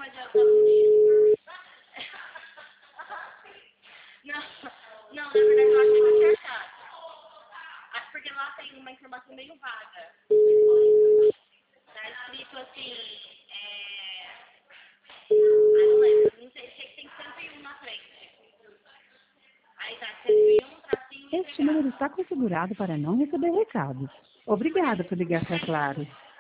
programa de autonomia. Não, na verdade eu achei que tinha achado. Porque lá tem uma informação meio vaga. Tá escrito assim, não lembro, não sei, sei que tem 101 na frente. Aí tá, 101, tracinho, Este número está configurado para não receber recados. Obrigada por ligar para Claro.